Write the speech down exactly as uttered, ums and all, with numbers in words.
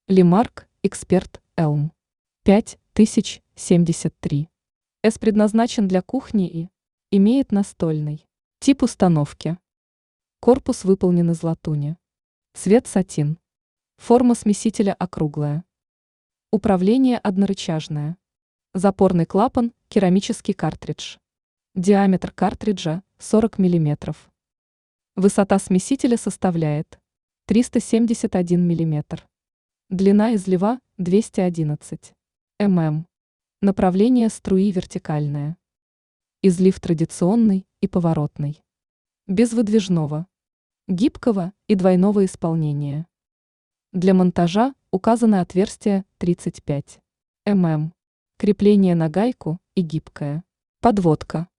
Лимарк Эксперт Элм пять тысяч семьдесят три. С предназначен для кухни и имеет настольный тип установки. Корпус выполнен из латуни. Цвет сатин. Форма смесителя округлая. Управление однорычажное. Запорный клапан – керамический картридж. Диаметр картриджа – сорок миллиметров. Высота смесителя составляет триста семьдесят один миллиметр. Длина излива – двести одиннадцать миллиметров. Направление струи вертикальное. Излив традиционный и поворотный. Без выдвижного, гибкого и двойного исполнения. Для монтажа указаны отверстия тридцать пять миллиметров. Крепление на гайку и гибкое. Подводка.